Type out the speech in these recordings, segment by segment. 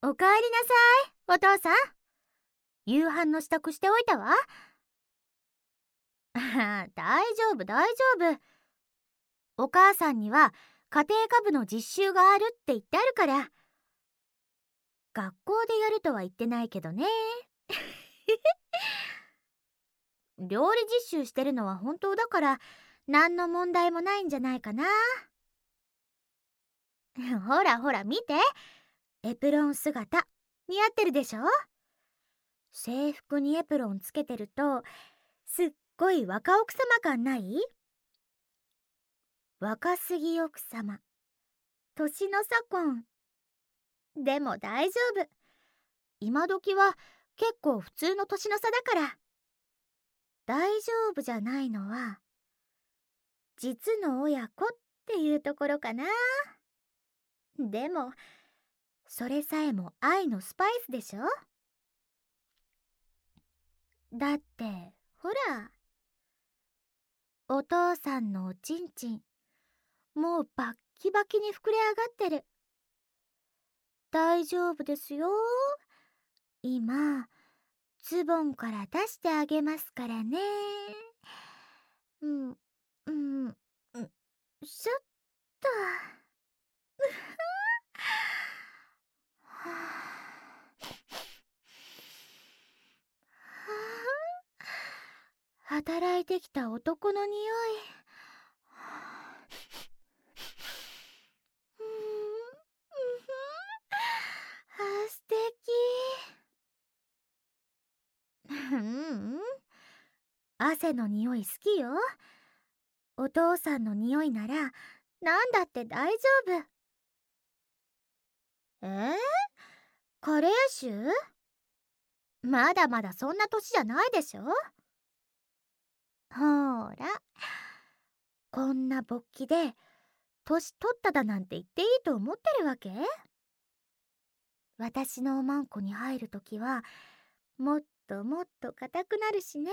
おかえりなさい、お父さん。夕飯の支度しておいたわ。大丈夫大丈夫。お母さんには家庭科部の実習があるって言ってあるから。学校でやるとは言ってないけどね。料理実習してるのは本当だから何の問題もないんじゃないかな。ほらほら見て、エプロン姿似合ってるでしょ。制服にエプロンつけてるとすっごい若奥様感ない？若すぎ奥様、年の差婚。でも大丈夫。今時は結構普通の年の差だから。大丈夫じゃないのは実の親子っていうところかな。でもそれさえも愛のスパイスでしょ。だってほら、お父さんのおちんちんもうバッキバキに膨れ上がってる。大丈夫ですよ。今ズボンから出してあげますからね。うん、うん、しょっと。はあ、働いてきた男の匂い。素敵。汗の匂い好きよ。お父さんの匂いならなんだって大丈夫。加齢臭？まだまだそんな年じゃないでしょ。ほーら、こんな勃起で年取っただなんて言っていいと思ってるわけ？私のおまんこに入るときはもっともっと硬くなるしね。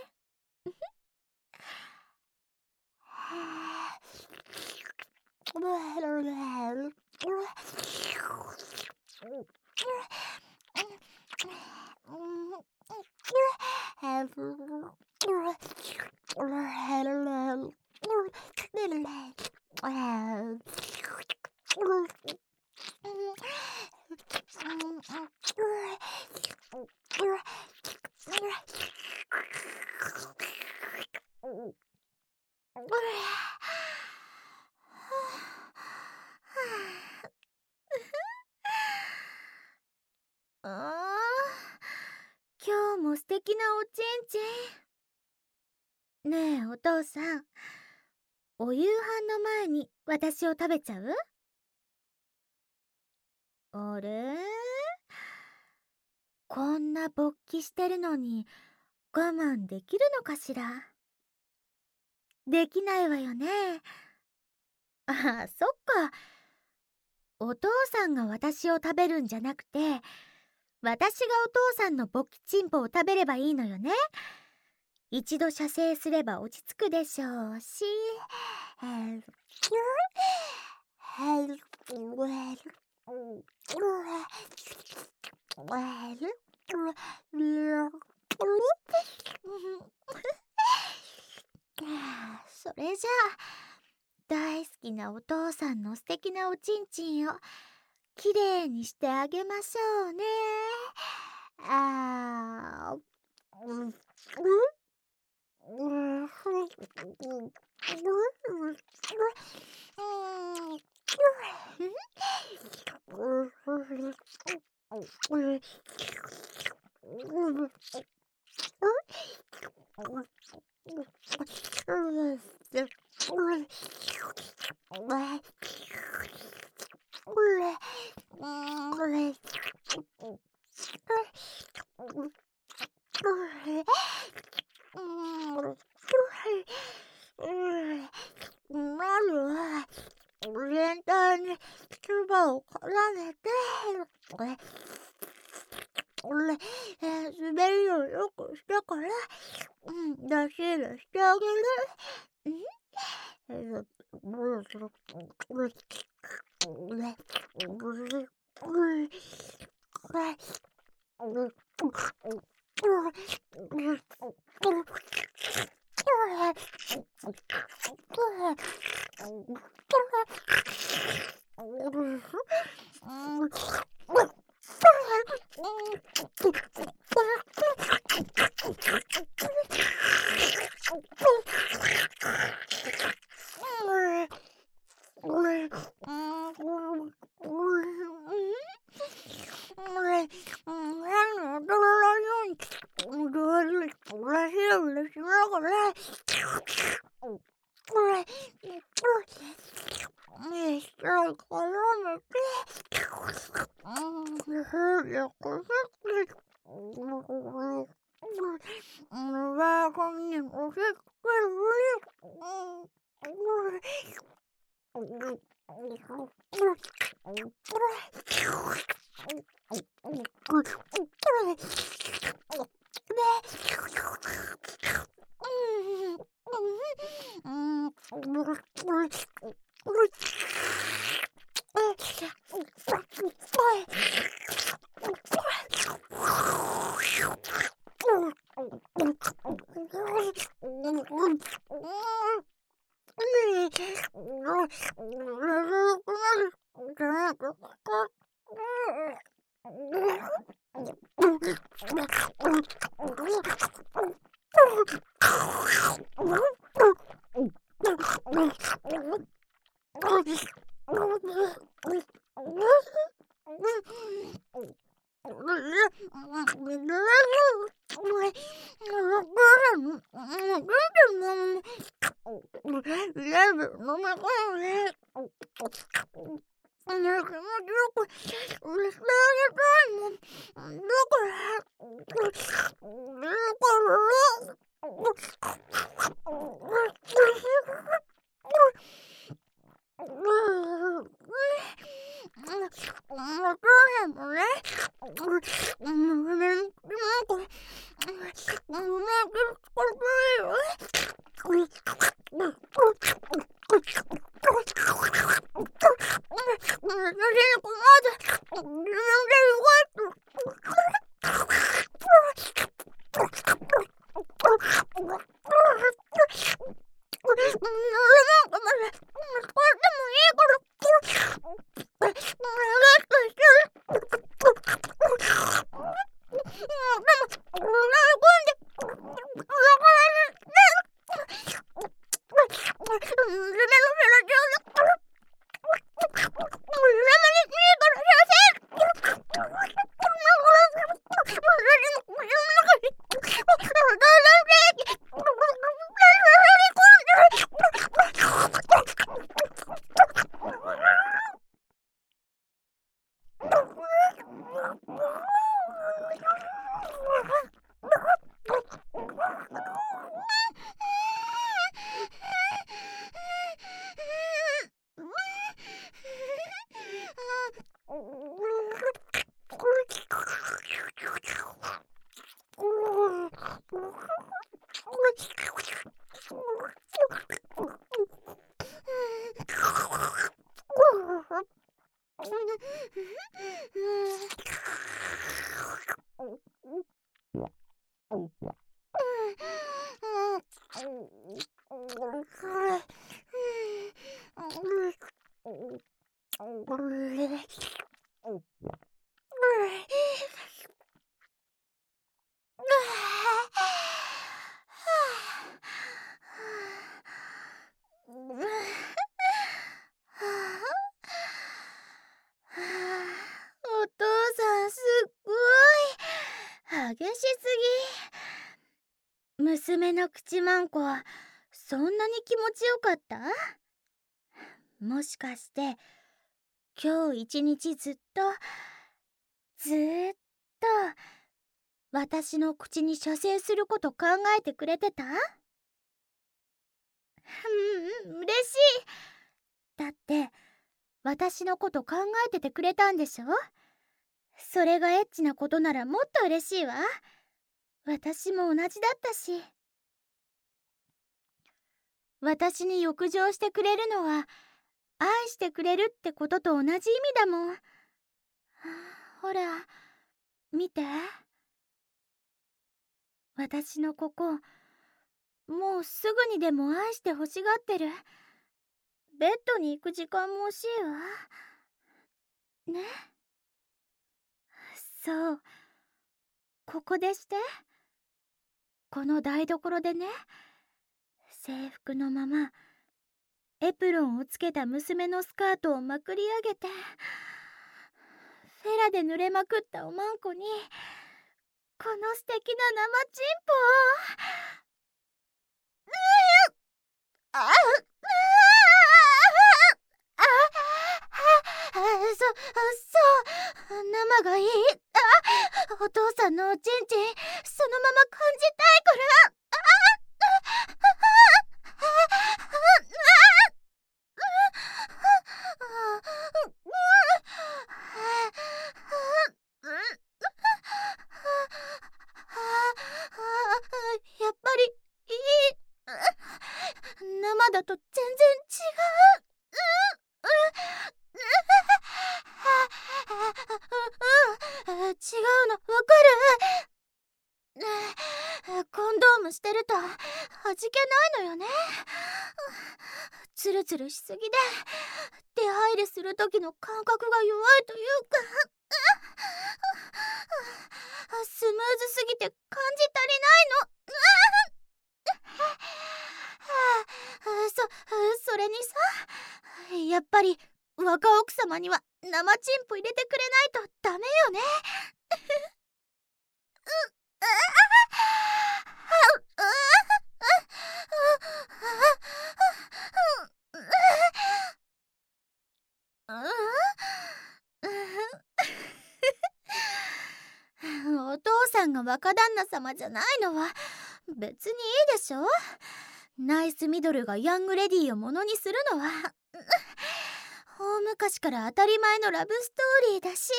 今日も素敵なおちんちん。ねえお父さん、お夕飯の前に私を食べちゃう？あれ、こんな勃起してるのに我慢できるのかしら。できないわよね。あ、そっか。お父さんが私を食べるんじゃなくて、私がお父さんの勃起チンポを食べればいいのよね。一度射精すれば落ち着くでしょうし。それじゃあ大好きなお父さんの素敵なおちんちんをきれいにしてあげましょうね。あー全体に唾を絡めて、滑りをよくしてから、出し入れしてあげる。 お父さんすっごい激しすぎ。娘の口まんこはそんなに気持ちよかった？もしかして今日一日ずっと私の口に射精すること考えてくれてた？嬉しい。だって私のこと考えててくれたんでしょ？それがエッチなことならもっと嬉しいわ。私も同じだったし。私に浴場してくれるのは愛してくれるってことと同じ意味だもん。ほら、 見て。私のここ、もうすぐにでも愛して欲しがってる。ベッドに行く時間も惜しいわ。ね。そう。ここでして。この台所でね。制服のまま、エプロンをつけた娘のスカートをまくり上げて、フェラで濡れまくったおまんこに、この素敵な生チンポを。ああ生がいい。お父さんのおちんちん、そのまま感じたいから。やっぱりいい。生だと全然違う。違うのわかる。コンドームしてると弾けないのよね。ツルツルしすぎで出入りする時の感覚が弱いというか、スムーズすぎて感じ足りないの。それにさ、やっぱり若奥様には生チンポ入れてくれないとダメよね。お父さんが若旦那様じゃないのは別にいいでしょ。ナイスミドルがヤングレディをものにするのは大昔から当たり前のラブストーリーだし。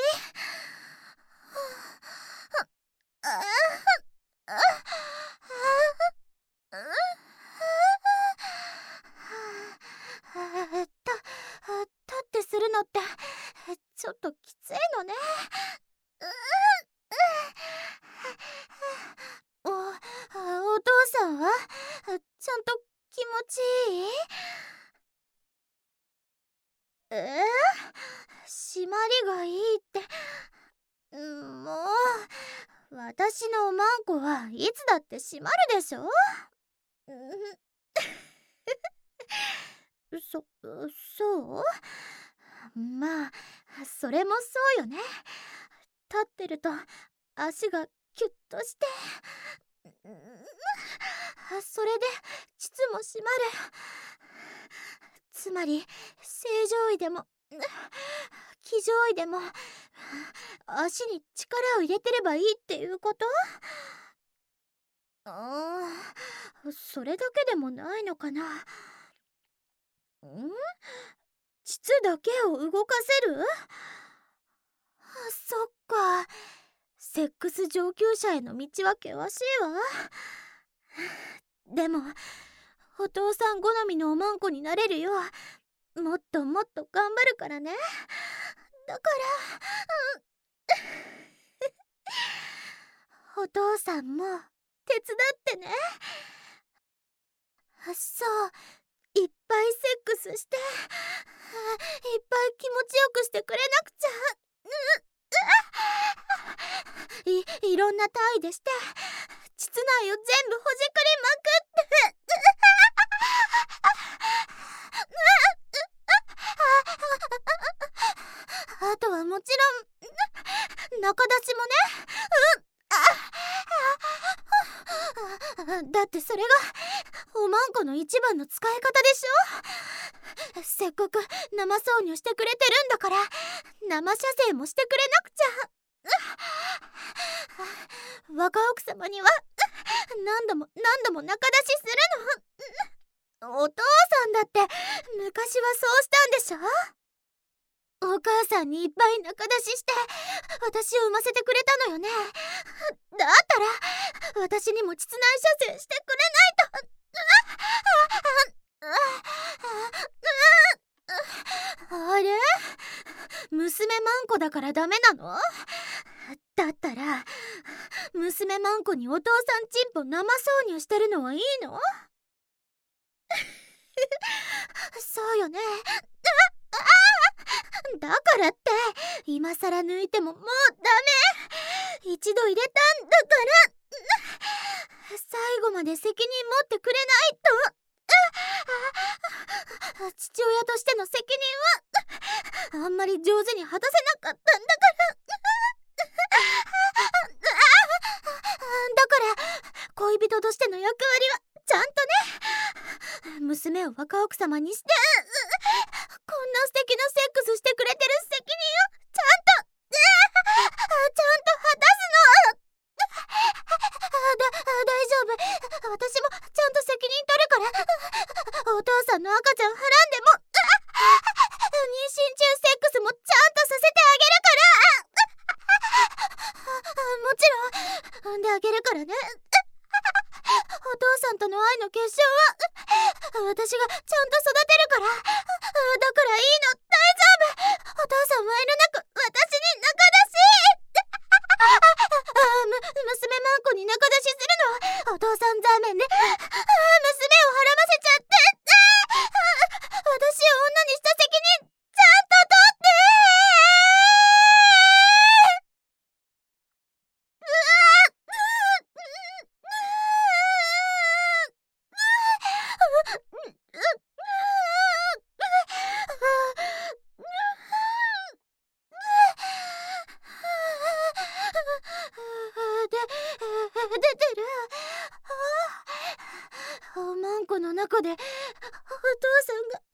立ってするのってちょっときついのね。お父さんはちゃんと気持ちいい？締まりがいいって。もう私のおまんこはいつだって締まるでしょ。そうまあそれもそうよね。立ってると足がキュッとして、それで膣も締まる。つまり正常位でも騎乗位でも足に力を入れてればいいっていうこと？それだけでもないのかな。膣だけを動かせる？そっか。セックス上級者への道は険しいわ。でもお父さん好みのおまんこになれるようもっともっと頑張るからね。だからお父さんも手伝ってね。そう、いっぱいセックスしていっぱい気持ちよくしてくれなくちゃ。いろんな体位でして膣内を全部ほじくりまくってあとはもちろん中出しもね。だってそれがおまんこの一番の使い方でしょ。せっかく生挿入してくれてるんだから生射精もしてくれなくちゃ。若奥様には何度も何度も中出しするの。お父さんだって昔はそうしたんでしょ。お母さんにいっぱい中出しして私を産ませてくれたのよね。だったら私にも膣内射精してくれないと。あれ？娘マンコだからダメなの？だだったら娘マンコにお父さんチンポ生挿入してるのはいいの？そうよね。だからって今さら抜いてももうダメ。一度入れたんだから最後まで責任持ってくれないと。父親としての責任はあんまり上手に果たせなかったんだからだから恋人としての役割はちゃんとね。娘を若奥様にしてこんな素敵なセックスしてくれてる責任をちゃんと果たすの。大丈夫。私もちゃんと責任取るから。お父さんの赤ちゃんはらんでも妊娠中セックスもちゃんとさせてあげるから。もちろん産んであげるからね。お父さんとの愛の結晶は私がちゃんと育てるから。だからいいの、大丈夫。お父さんは遠慮なく私に仲出し。娘マンコに仲出しするのはお父さんザーメンね。娘をはらませちゃって。私を女にした責任ちゃんと取って。出てる。マンコの中でお父さんが暴れて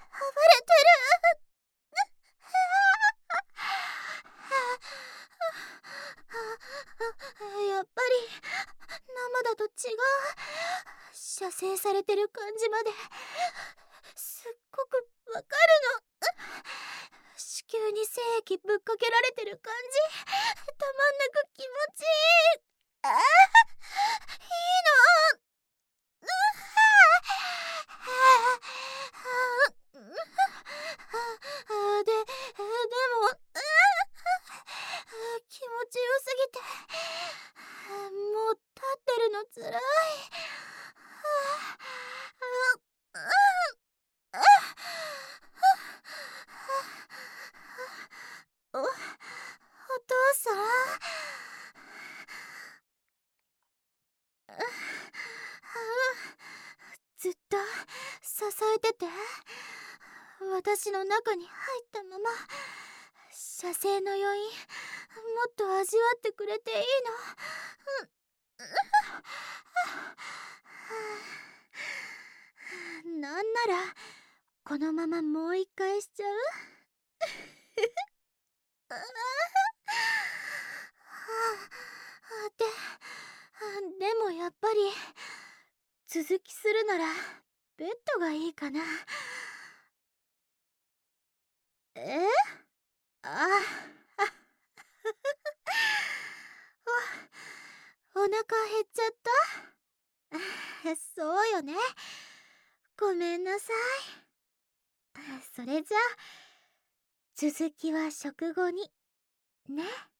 る。やっぱり生だと違う。射精されてる感じまですっごくわかるの。子宮に精液ぶっかけられてる感じたまんなく気持ちいい。いいの。でも気持ちよすぎてもう立ってるのつらい。お父さん。ずっと支えてて。私の中に入ったまま射精の余韻もっと味わってくれていいの。なんならこのままもう一回しちゃう。でもやっぱり続きするならベッドがいいかな。あお腹減っちゃった。そうよね。ごめんなさい。それじゃあ続きは食後にね。